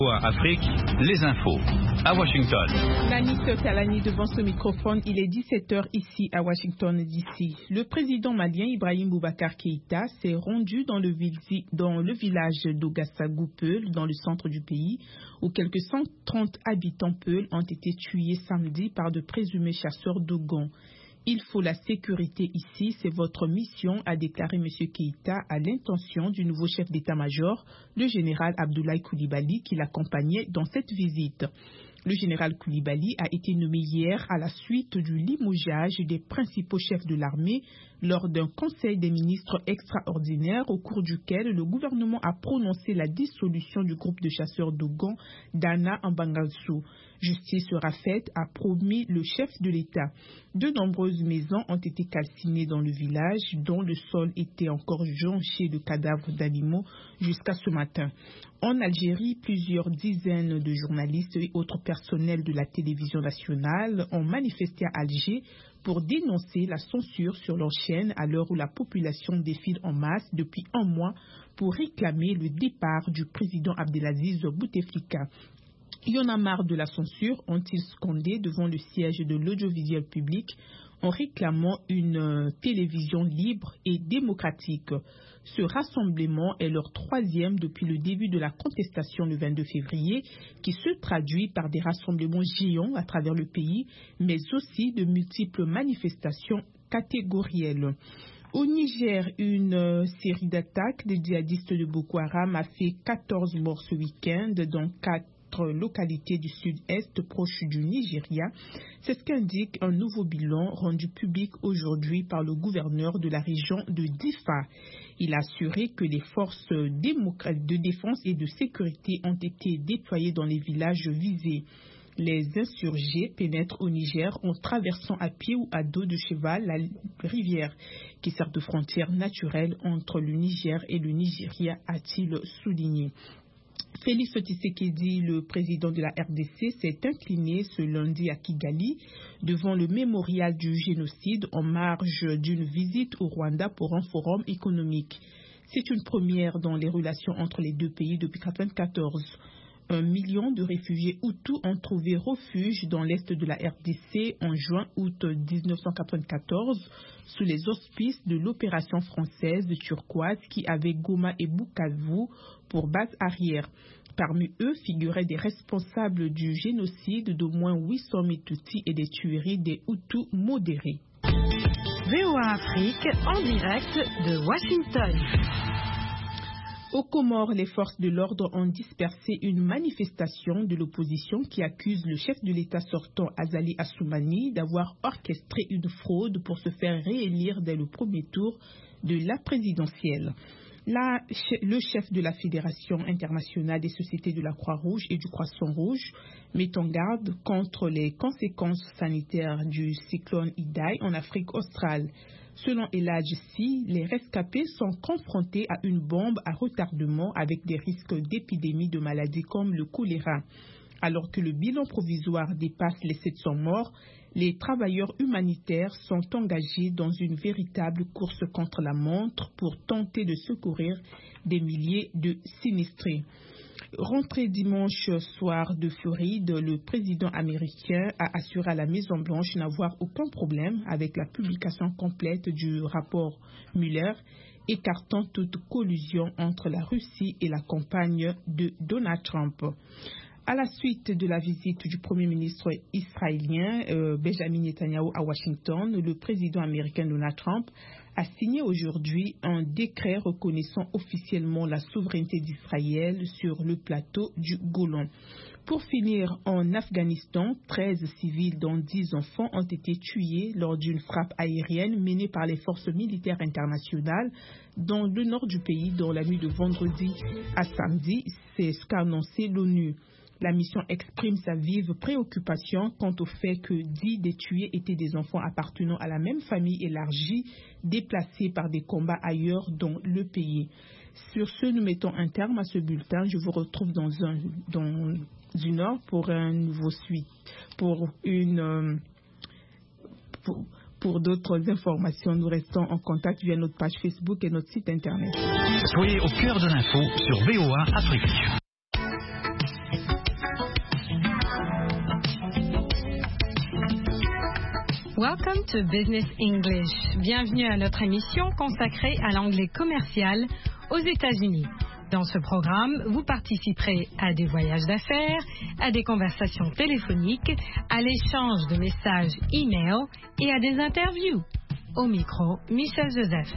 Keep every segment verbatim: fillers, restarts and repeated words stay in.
Afrique, les infos. À Washington. Nani Talani devant ce microphone, il est dix-sept heures ici à Washington D C. Le président malien Ibrahim Boubacar Keïta s'est rendu dans le, dans le village d'Ogassagou Peul, dans le centre du pays, où quelques cent trente habitants Peul ont été tués samedi par de présumés chasseurs d'Ogon. Il faut la sécurité ici, c'est votre mission, a déclaré M. Keïta à l'intention du nouveau chef d'état-major, le général Abdoulaye Coulibaly, qui l'accompagnait dans cette visite. Le général Coulibaly a été nommé hier à la suite du limogeage des principaux chefs de l'armée lors d'un conseil des ministres extraordinaire au cours duquel le gouvernement a prononcé la dissolution du groupe de chasseurs d'Ogon d'Anna Mbangassou. Justice sera faite, a promis le chef de l'État. De nombreuses maisons ont été calcinées dans le village, dont le sol était encore jonché de cadavres d'animaux jusqu'à ce matin. En Algérie, plusieurs dizaines de journalistes et autres personnels de la télévision nationale ont manifesté à Alger pour dénoncer la censure sur leur chaîne à l'heure où la population défile en masse depuis un mois pour réclamer le départ du président Abdelaziz Bouteflika. Il y en a marre de la censure, ont-ils scandé devant le siège de l'audiovisuel public en réclamant une euh, télévision libre et démocratique. Ce rassemblement est leur troisième depuis le début de la contestation le vingt-deux février, qui se traduit par des rassemblements géants à travers le pays, mais aussi de multiples manifestations catégorielles. Au Niger, une euh, série d'attaques des djihadistes de Boko Haram a fait quatorze morts ce week-end dans quatre localités du sud-est proche du Nigeria. C'est ce qu'indique un nouveau bilan rendu public aujourd'hui par le gouverneur de la région de Difa. Il a assuré que les forces de défense et de sécurité ont été déployées dans les villages visés. Les insurgés pénètrent au Niger en traversant à pied ou à dos de cheval la rivière qui sert de frontière naturelle entre le Niger et le Nigeria, a-t-il souligné. Félix Tshisekedi, le président de la R D C, s'est incliné ce lundi à Kigali devant le mémorial du génocide en marge d'une visite au Rwanda pour un forum économique. C'est une première dans les relations entre les deux pays depuis mille neuf cent quatre-vingt-quatorze. Un million de réfugiés Hutus ont trouvé refuge dans l'est de la R D C en juin-août mille neuf cent quatre-vingt-quatorze sous les auspices de l'opération française de Turquoise qui avait Goma et Bukavu pour base arrière. Parmi eux figuraient des responsables du génocide d'au moins huit cent mille Tutsis et des tueries des Hutus modérés. V O A Afrique en direct de Washington. Aux Comores, les forces de l'ordre ont dispersé une manifestation de l'opposition qui accuse le chef de l'État sortant, Azali Assoumani, d'avoir orchestré une fraude pour se faire réélire dès le premier tour de la présidentielle. Là, le chef de la Fédération internationale des sociétés de la Croix-Rouge et du Croissant-Rouge met en garde contre les conséquences sanitaires du cyclone Idai en Afrique australe. Selon Eladj Si, les rescapés sont confrontés à une bombe à retardement avec des risques d'épidémie de maladies comme le choléra. Alors que le bilan provisoire dépasse les sept cents morts, les travailleurs humanitaires sont engagés dans une véritable course contre la montre pour tenter de secourir des milliers de sinistrés. Rentré dimanche soir de Floride, le président américain a assuré à la Maison-Blanche n'avoir aucun problème avec la publication complète du rapport Mueller, écartant toute collusion entre la Russie et la campagne de Donald Trump. À la suite de la visite du Premier ministre israélien euh, Benjamin Netanyahu à Washington, le président américain Donald Trump a signé aujourd'hui un décret reconnaissant officiellement la souveraineté d'Israël sur le plateau du Golan. Pour finir, en Afghanistan, treize civils dont dix enfants ont été tués lors d'une frappe aérienne menée par les forces militaires internationales dans le nord du pays dans la nuit de vendredi à samedi, c'est ce qu'a annoncé l'ONU. La mission exprime sa vive préoccupation quant au fait que dix des tués étaient des enfants appartenant à la même famille élargie, déplacés par des combats ailleurs dans le pays. Sur ce, nous mettons un terme à ce bulletin. Je vous retrouve dans, un, dans une heure pour un nouveau suite, pour une... Euh, pour, Pour d'autres informations, nous restons en contact via notre page Facebook et notre site internet. Soyez au cœur de l'info sur V O A Afrique. Welcome to Business English. Bienvenue à notre émission consacrée à l'anglais commercial aux États-Unis. Dans ce programme, vous participerez à des voyages d'affaires, à des conversations téléphoniques, à l'échange de messages e-mail et à des interviews. Au micro, Michel Joseph.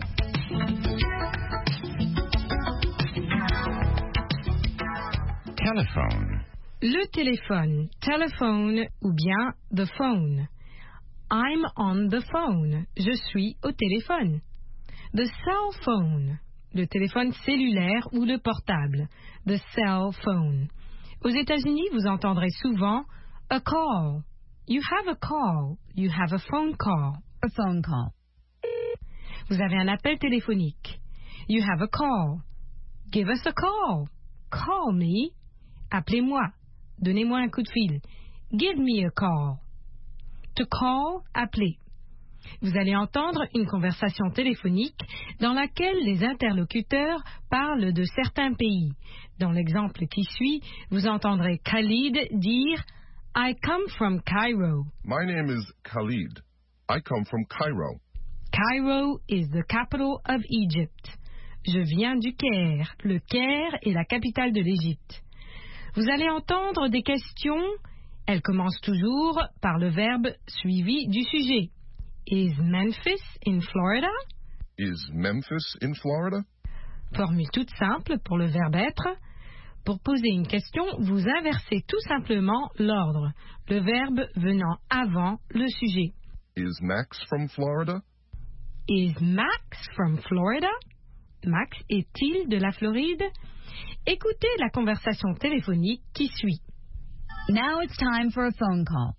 Telephone. Le téléphone, telephone ou bien the phone. I'm on the phone. Je suis au téléphone. The cell phone. Le téléphone cellulaire ou le portable. The cell phone. Aux États-Unis, vous entendrez souvent a call. You have a call. You have a phone call. A phone call. Vous avez un appel téléphonique. You have a call. Give us a call. Call me. Appelez-moi. Donnez-moi un coup de fil. Give me a call. To call, appeler. Vous allez entendre une conversation téléphonique dans laquelle les interlocuteurs parlent de certains pays. Dans l'exemple qui suit, vous entendrez Khalid dire « I come from Cairo ». My name is Khalid. I come from Cairo. Cairo is the capital of Egypt. Je viens du Caire. Le Caire est la capitale de l'Égypte. Vous allez entendre des questions. Elles commencent toujours par le verbe suivi du sujet. Is Memphis in Florida? Is Memphis in Florida? Formule toute simple pour le verbe être. Pour poser une question, vous inversez tout simplement l'ordre, le verbe venant avant le sujet. Is Max from Florida? Is Max from Florida? Max est-il de la Floride? Écoutez la conversation téléphonique qui suit. Now it's time for a phone call.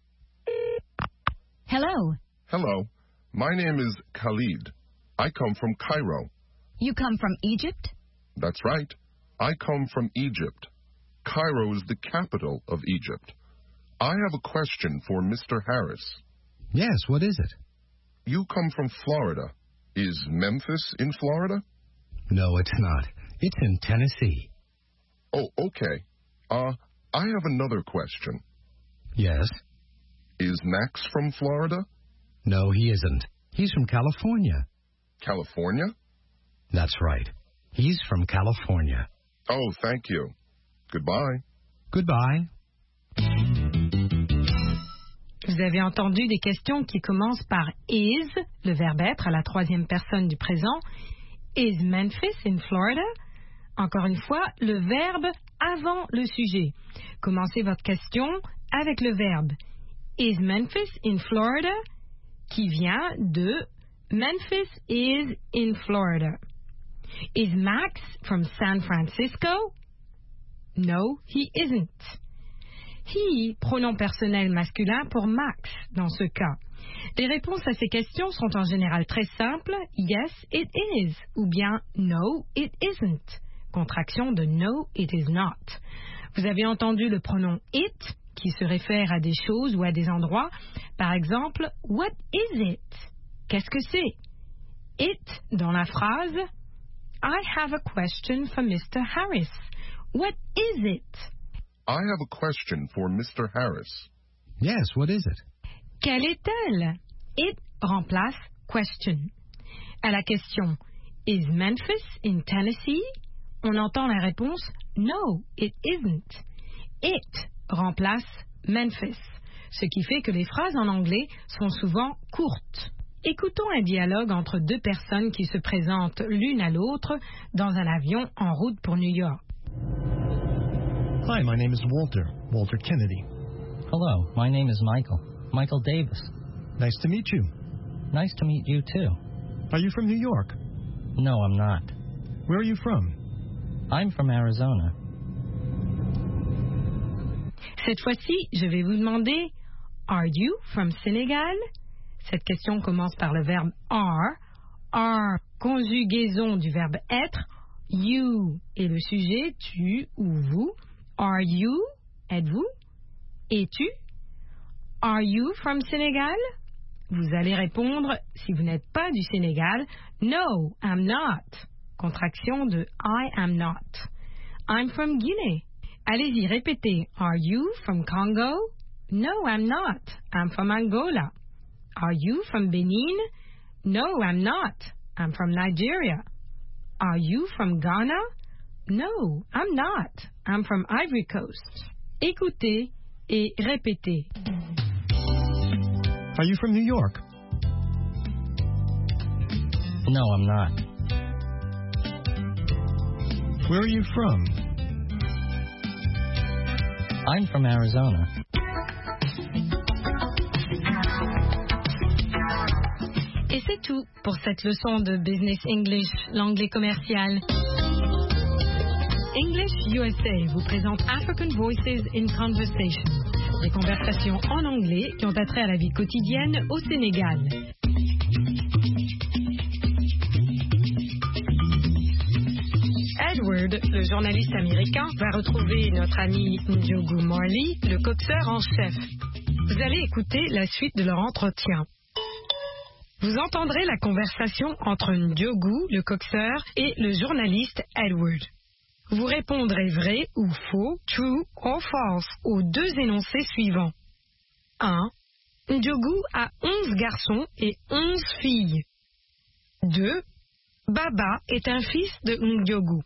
Hello. Hello. My name is Khalid. I come from Cairo. You come from Egypt? That's right. I come from Egypt. Cairo is the capital of Egypt. I have a question for Mister Harris. Yes, what is it? You come from Florida. Is Memphis in Florida? No, it's not. It's in Tennessee. Oh, okay. Uh, I have another question. Yes? Is Max from Florida? No, he isn't. He's from California. California? That's right. He's from California. Oh, thank you. Goodbye. Goodbye. Vous avez entendu des questions qui commencent par is, le verbe être à la troisième personne du présent. Is Memphis in Florida? Encore une fois, le verbe avant le sujet. Commencez votre question avec le verbe Is Memphis in Florida? Qui vient de Memphis is in Florida. Is Max from San Francisco? No, he isn't. He, pronom personnel masculin pour Max dans ce cas. Les réponses à ces questions sont en général très simples. Yes, it is. Ou bien no, it isn't. Contraction de no, it is not. Vous avez entendu le pronom it qui se réfère à des choses ou à des endroits. Par exemple, what is it? Qu'est-ce que c'est? It dans la phrase I have a question for Mister Harris. What is it? I have a question for Mister Harris. Yes, what is it? Quelle est-elle? It remplace question. À la question Is Memphis in Tennessee? On entend la réponse No, it isn't. It remplace Memphis, ce qui fait que les phrases en anglais sont souvent courtes. Écoutons un dialogue entre deux personnes qui se présentent l'une à l'autre dans un avion en route pour New York. Hi, my name is Walter, Walter Kennedy. Hello, my name is Michael, Michael Davis. Nice to meet you. Nice to meet you too. Are you from New York? No, I'm not. Where are you from? I'm from Arizona. Cette fois-ci, je vais vous demander Are you from Senegal? Cette question commence par le verbe are. Are, conjugaison du verbe être. You est le sujet, tu ou vous. Are you? Êtes-vous? Es-tu? Are you from Senegal? Vous allez répondre, si vous n'êtes pas du Sénégal, No, I'm not. Contraction de I am not. I'm from Guinée. Allez-y, répétez. Are you from Congo? No, I'm not. I'm from Angola. Are you from Benin? No, I'm not. I'm from Nigeria. Are you from Ghana? No, I'm not. I'm from Ivory Coast. Écoutez et répétez. Are you from New York? No, I'm not. Where are you from? I'm from Arizona. Et c'est tout pour cette leçon de Business English, l'anglais commercial. English U S A vous présente African Voices in Conversation, des conversations en anglais qui ont attrait à la vie quotidienne au Sénégal. Edward, le journaliste américain, va retrouver notre ami Ndiogu Marley, le coxeur en chef. Vous allez écouter la suite de leur entretien. Vous entendrez la conversation entre Ndiogu, le coxeur, et le journaliste Edward. Vous répondrez vrai ou faux, true or false, aux deux énoncés suivants. un. Ndiogu a onze garçons et onze filles. deux. Baba est un fils de Ndiogu.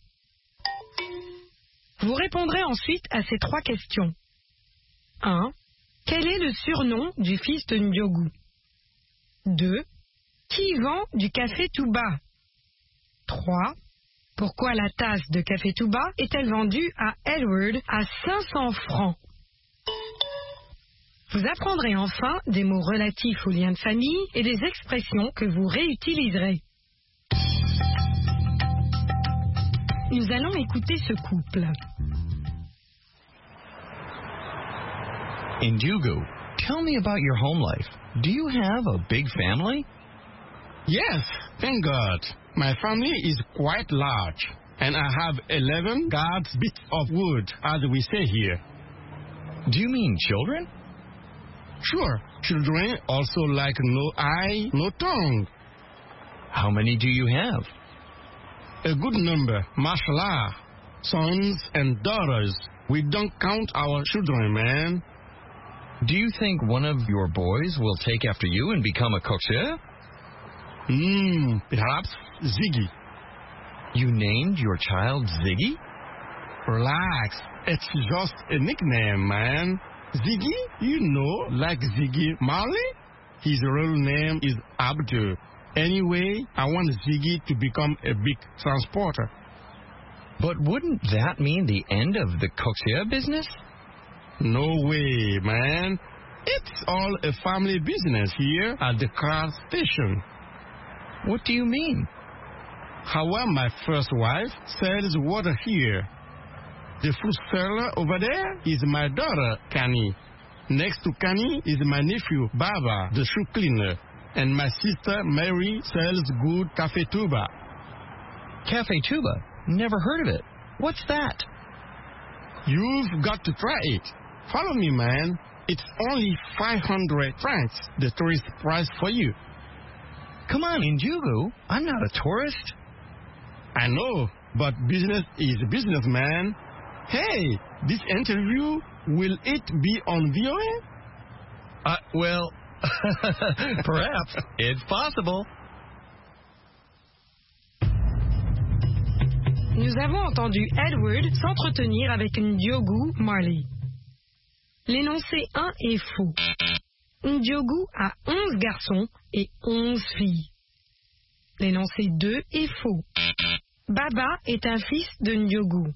Vous répondrez ensuite à ces trois questions. un. Quel est le surnom du fils de Ndiogu? deux. Qui vend du café Touba? trois. Pourquoi la tasse de café Touba est-elle vendue à Edward à cinq cents francs? Vous apprendrez enfin des mots relatifs aux liens de famille et des expressions que vous réutiliserez. Nous allons écouter ce couple. Ndiogu, tell me about your home life. Do you have a big family? Yes, thank God. My family is quite large, and I have eleven guards bits of wood, as we say here. Do you mean children? Sure, children also like no eye, no tongue. How many do you have? A good number, mashallah. Sons and daughters. We don't count our children, man. Do you think one of your boys will take after you and become a coxeur? Hmm, perhaps Ziggy. You named your child Ziggy? Relax, it's just a nickname, man. Ziggy, you know, like Ziggy Marley? His real name is Abdul. Anyway, I want Ziggy to become a big transporter. But wouldn't that mean the end of the coxeur business? No way, man. It's all a family business here at the car station. What do you mean? However, my first wife sells water here. The fruit seller over there is my daughter, Kani. Next to Kani is my nephew, Baba, the shoe cleaner. And my sister, Mary, sells good Cafe Touba. Cafe Touba? Never heard of it. What's that? You've got to try it. Follow me, man. It's only five hundred francs, the tourist price for you. Come on, Ndiogu. I'm not a tourist. I know, but business is business, man. Hey, this interview, will it be on V O A? Uh, well, perhaps. It's possible. Nous avons entendu Edward s'entretenir avec Ndiogu Marley. L'énoncé un est faux. Ndiogu a onze garçons et onze filles. L'énoncé deux est faux. Baba est un fils de Ndiogu.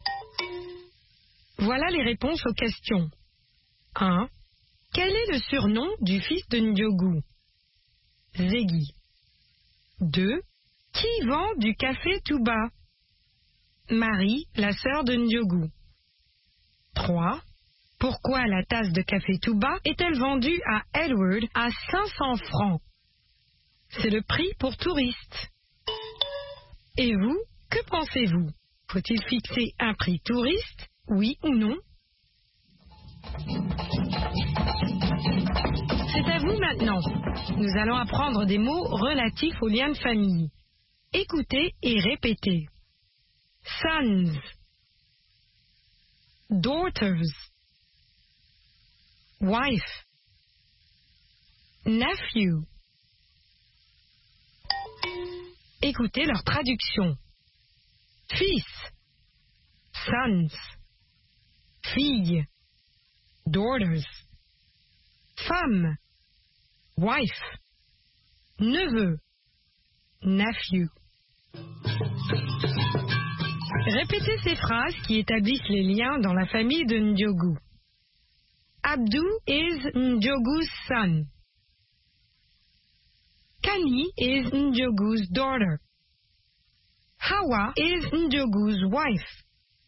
Voilà les réponses aux questions. un. Quel est le surnom du fils de Ndiogu? Ziggy. deux. Qui vend du café Touba? Marie, la sœur de Ndiogu. trois. Pourquoi la tasse de café Touba est-elle vendue à Edward à cinq cents francs? C'est le prix pour touristes. Et vous, que pensez-vous? Faut-il fixer un prix touriste, oui ou non? C'est à vous maintenant. Nous allons apprendre des mots relatifs aux liens de famille. Écoutez et répétez. Sons, daughters, wife, nephew. Écoutez leur traduction. Fils, sons, fille, daughters, femme, wife, neveu, nephew. Répétez ces phrases qui établissent les liens dans la famille de Ndiogu. Abdou is Ndiogu's son. Kani is Ndiogu's daughter. Hawa is Ndiogu's wife.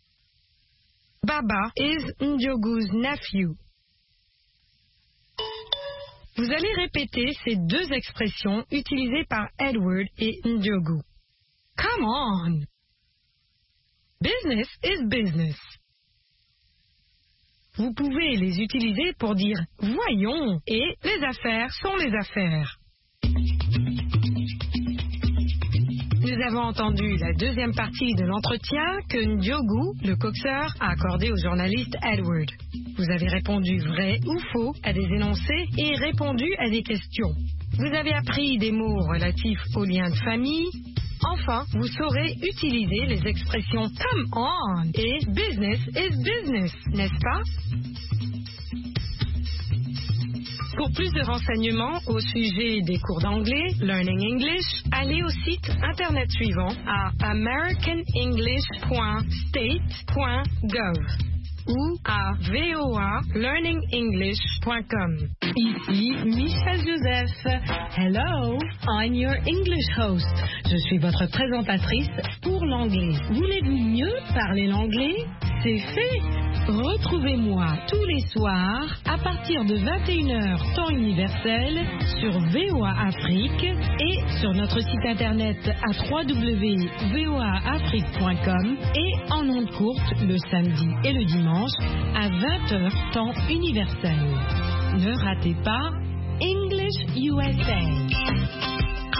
Baba is Ndiogu's nephew. Vous allez répéter ces deux expressions utilisées par Edward et Ndiogu. Come on! Business is business. Vous pouvez les utiliser pour dire « voyons » et « les affaires sont les affaires ». Nous avons entendu la deuxième partie de l'entretien que Ndiogu, le coxeur, a accordé au journaliste Edward. Vous avez répondu vrai ou faux à des énoncés et répondu à des questions. Vous avez appris des mots relatifs aux liens de famille. Enfin, vous saurez utiliser les expressions « come on » et « business is business », n'est-ce pas? Pour plus de renseignements au sujet des cours d'anglais, Learning English, allez au site internet suivant à american english point state point gov ou à voa learning english point com. Ici Michel Joseph. Hello, I'm your English host. Je suis votre présentatrice pour l'anglais. Voulez-vous mieux parler l'anglais? C'est fait. Retrouvez-moi tous les soirs à partir de vingt et une heures temps universel sur V O A Afrique et sur notre site internet à w w w point v o a afrique point com et en ondes courtes le samedi et le dimanche à vingt heures temps universel. Ne ratez pas English U S A.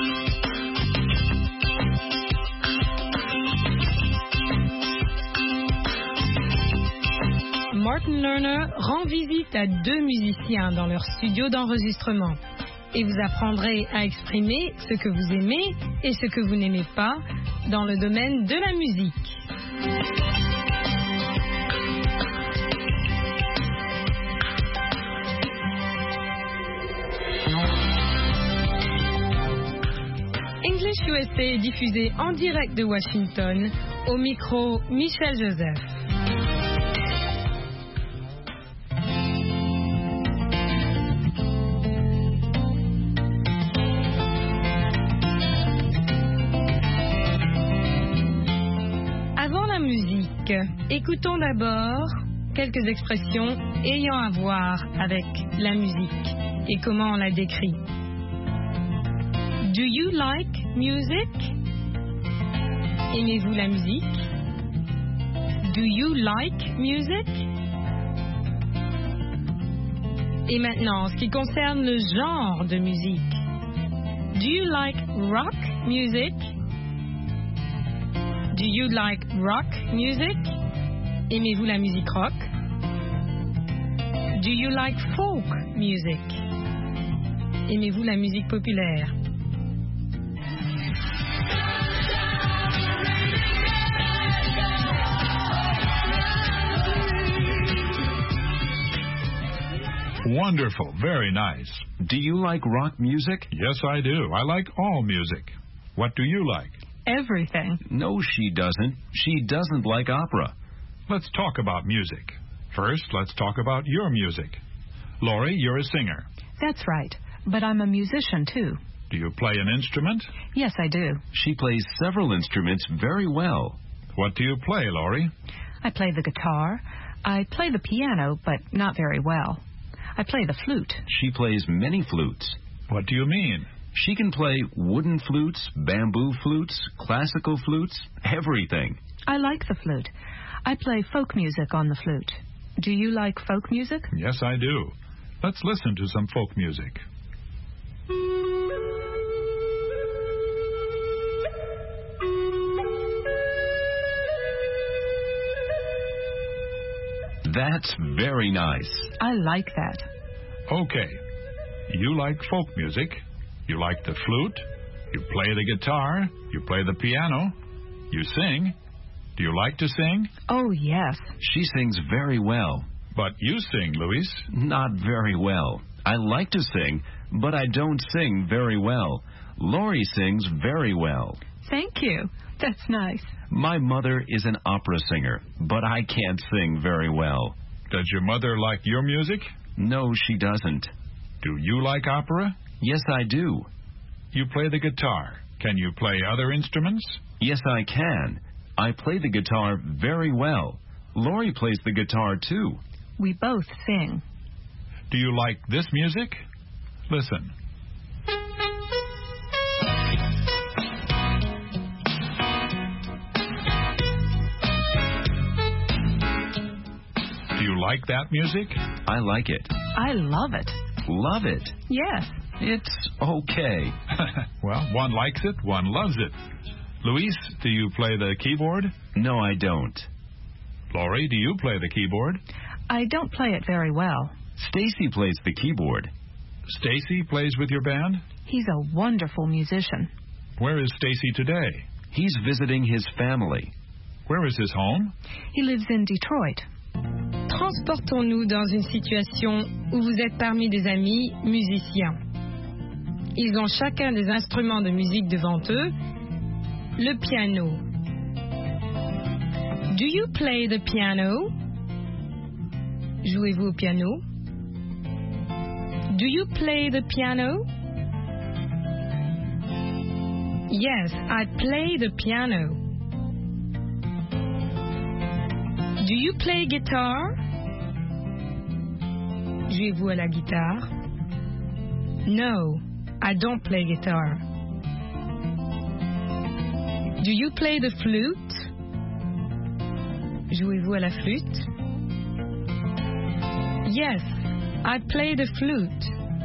Martin Lerner rend visite à deux musiciens dans leur studio d'enregistrement et vous apprendrez à exprimer ce que vous aimez et ce que vous n'aimez pas dans le domaine de la musique. English U S A est diffusé en direct de Washington au micro Michel Joseph. Écoutons d'abord quelques expressions ayant à voir avec la musique et comment on la décrit. Do you like music? Aimez-vous la musique? Do you like music? Et maintenant, en ce qui concerne le genre de musique. Do you like rock music? Do you like rock music? Aimez-vous la musique rock? Do you like folk music? Aimez-vous la musique populaire? Wonderful, very nice. Do you like rock music? Yes, I do. I like all music. What do you like? Everything. No, she doesn't. She doesn't like opera. Let's talk about music. First, let's talk about your music. Laurie, you're a singer. That's right, but I'm a musician too. Do you play an instrument? Yes, I do. She plays several instruments very well. What do you play, Laurie? I play the guitar. I play the piano, but not very well. I play the flute. She plays many flutes. What do you mean? She can play wooden flutes, bamboo flutes, classical flutes, everything. I like the flute. I play folk music on the flute. Do you like folk music? Yes, I do. Let's listen to some folk music. That's very nice. I like that. Okay. You like folk music. You like the flute. You play the guitar. You play the piano. You sing. Do you like to sing? Oh, yes. She sings very well. But you sing, Luis. Not very well. I like to sing, but I don't sing very well. Laurie sings very well. Thank you. That's nice. My mother is an opera singer, but I can't sing very well. Does your mother like your music? No, she doesn't. Do you like opera? Yes, I do. You play the guitar. Can you play other instruments? Yes, I can. I play the guitar very well. Laurie plays the guitar, too. We both sing. Do you like this music? Listen. Do you like that music? I like it. I love it. Love it? Yes. It's okay. Well, one likes it, one loves it. Luis, do you play the keyboard? No, I don't. Laurie, do you play the keyboard? I don't play it very well. Stacy plays the keyboard. Stacy plays with your band? He's a wonderful musician. Where is Stacy today? He's visiting his family. Where is his home? He lives in Detroit. Transportons-nous dans une situation où vous êtes parmi des amis musiciens. Ils ont chacun des instruments de musique devant eux. Le piano. Do you play the piano? Jouez-vous au piano? Do you play the piano? Yes, I play the piano. Do you play guitar? Jouez-vous à la guitare? No, I don't play guitar. Do you play the flute? Jouez-vous à la flûte? Yes, I play the flute.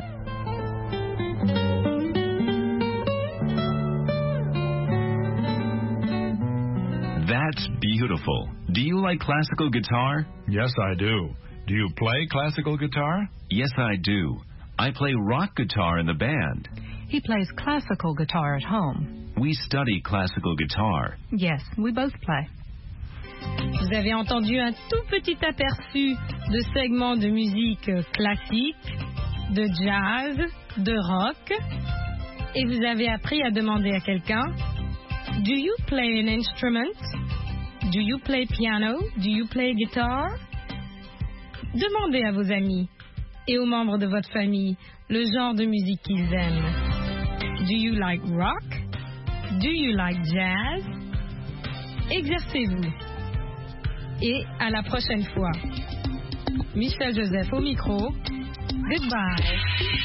That's beautiful. Do you like classical guitar? Yes, I do. Do you play classical guitar? Yes, I do. I play rock guitar in the band. He plays classical guitar at home. We study classical guitar. Yes, we both play. Vous avez entendu un tout petit aperçu de segments de musique classique, de jazz, de rock, et vous avez appris à demander à quelqu'un, do you play an instrument? Do you play piano? Do you play guitar? Demandez à vos amis et aux membres de votre famille le genre de musique qu'ils aiment. Do you like rock? Do you like jazz? Exercez-vous. Et à la prochaine fois. Michel Joseph au micro. Goodbye.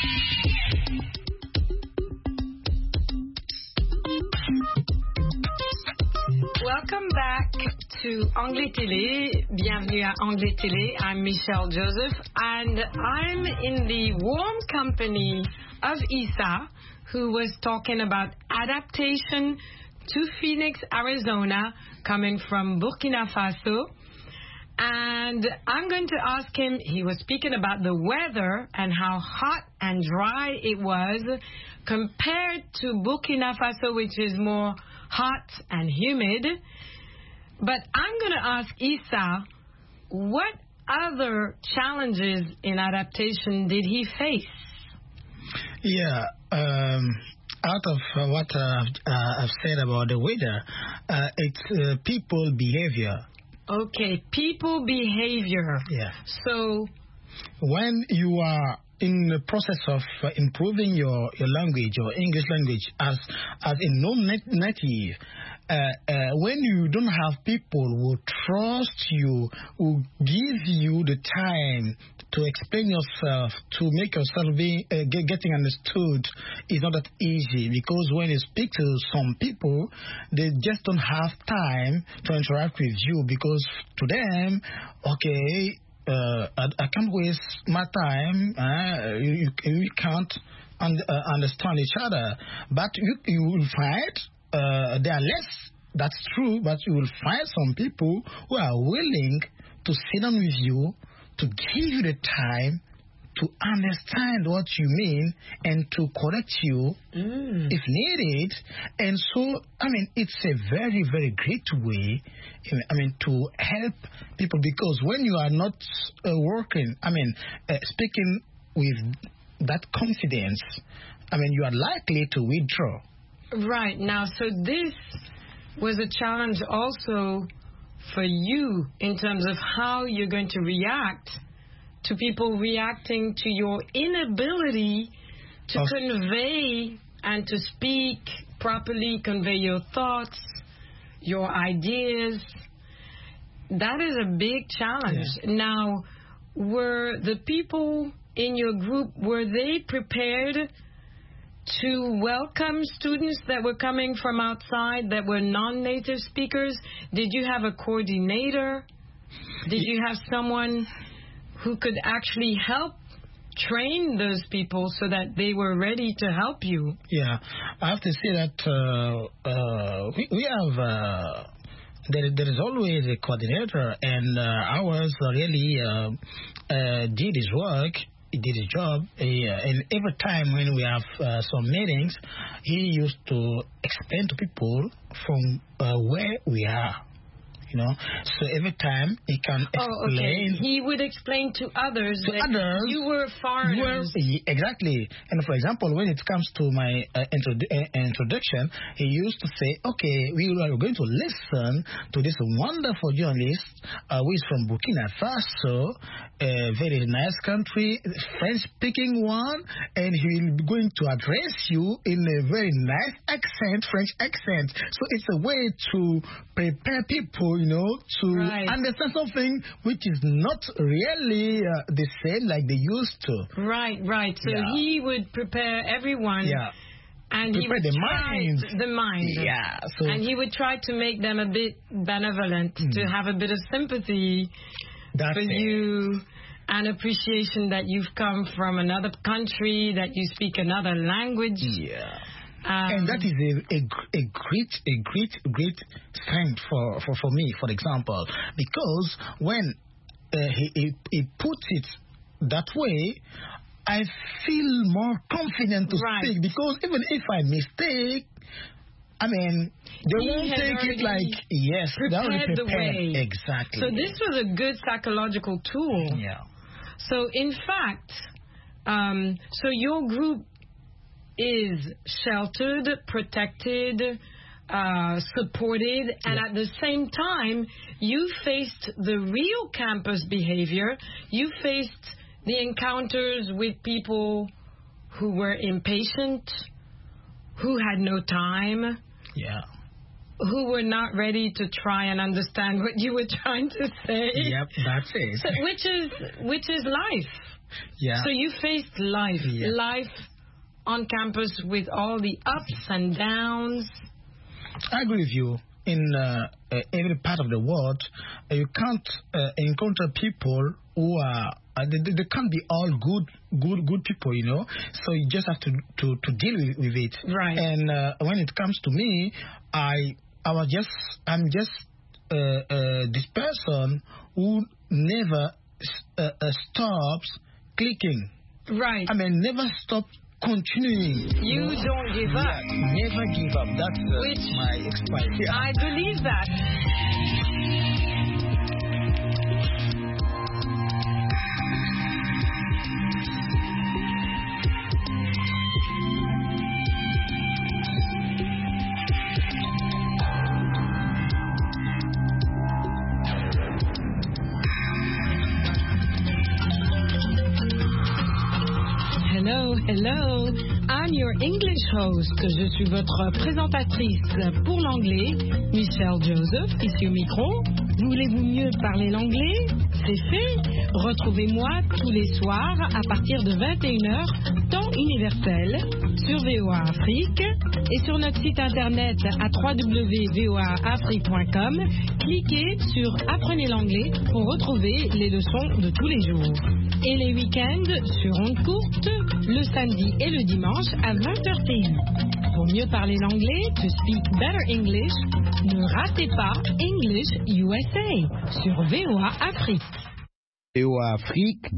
Welcome back to Anglais Télé. Bienvenue à Anglais Télé. I'm Michelle Joseph and I'm in the warm company of Isa, who was talking about adaptation to Phoenix, Arizona, coming from Burkina Faso. And I'm going to ask him, he was speaking about the weather and how hot and dry it was compared to Burkina Faso, which is more hot and humid. But I'm going to ask Isa, what other challenges in adaptation did he face? Yeah, um, out of uh, what uh, uh, I've said about the weather, uh, it's uh, people behavior. Okay, people behavior. Yeah. So, when you are in the process of uh, improving your, your language, your English language, as as a non-native, uh, uh, when you don't have people who trust you, who give you the time to explain yourself, to make yourself be, uh, get, getting understood, is not that easy, because when you speak to some people, they just don't have time to interact with you, because to them, okay, uh, I, I can't waste my time, uh, you, you, you can't un, uh, understand each other, but you, you will find uh, there are less, that's true, but you will find some people who are willing to sit down with you, to give you the time to understand what you mean and to correct you mm. if needed. And so, I mean, it's a very, very great way, I mean, to help people, because when you are not uh, working, I mean, uh, speaking with that confidence, I mean, you are likely to withdraw. Right. Now, so this was a challenge also for you in terms of how you're going to react to people reacting to your inability to oh. convey and to speak properly, convey your thoughts, your ideas. That is a big challenge. Yeah. Now, were the people in your group, were they prepared to welcome students that were coming from outside that were non-native speakers? Did you have a coordinator? Did you have someone who could actually help train those people so that they were ready to help you? Yeah, I have to say that uh, uh, we, we have, uh, there, there is always a coordinator, and uh, ours really uh, uh, did his work. He did his job, he, uh, and every time when we have uh, some meetings, he used to explain to people from uh, where we are. You know, so every time he can explain. Oh, okay. He would explain to others to that others, you were foreigners. Were, exactly. And for example, when it comes to my uh, introdu- uh, introduction, he used to say, okay, we are going to listen to this wonderful journalist uh, who is from Burkina Faso, a very nice country, French-speaking one, and he will be going to address you in a very nice accent, French accent. So it's a way to prepare people, you know, to right. understand something which is not really uh, the same like they used to. Right, right. So yeah. he would prepare everyone. Yeah. And prepare he would the try mind. the mind. Yeah. So and he would try to make them a bit benevolent, mm. to have a bit of sympathy That's for it. you, and appreciation that you've come from another country, that you speak another language. Yeah. Um, and that is a, a, a great, a great, great strength for, for, for me, for example, because when uh, he, he, he puts it that way, I feel more confident to right. speak, because even if I mistake, I mean, they he won't take it like, yes, they already prepared. The way. Exactly. So this was a good psychological tool. Yeah. So in fact, um, so your group is sheltered, protected, uh, supported, and yeah. at the same time, you faced the real campus behavior. You faced the encounters with people who were impatient, who had no time, yeah, who were not ready to try and understand what you were trying to say. Yep, that's it. So, which is which is life. Yeah. So you faced life, yeah. life on campus with all the ups and downs. I agree with you. In uh, uh, every part of the world, uh, you can't uh, encounter people who are uh, they, they can't be all good, good, good people, you know. So you just have to to, to deal with, with it. Right. And uh, when it comes to me, I I was just I'm just uh, uh, this person who never uh, uh, stops clicking. Right. I mean, never stop continuing. You no? don't give up. Yeah, never give up. That's uh, Which my experience. Yeah. I believe that. Hello, hello. I'm your English host. Je suis votre présentatrice pour l'anglais, Michelle Joseph, ici au micro. Voulez-vous mieux parler l'anglais? C'est fait. Retrouvez-moi tous les soirs à partir de vingt et une heures, temps universel, sur V O A Afrique et sur notre site internet à w w w point v o a afrique point com. Cliquez sur Apprenez l'anglais pour retrouver les leçons de tous les jours. Et les week-ends sur ondes courtes, le samedi et le dimanche à vingt heures T I. Pour mieux parler l'anglais, to speak better English, ne ratez pas English U S A sur V O A Afrique. V O A Afrique.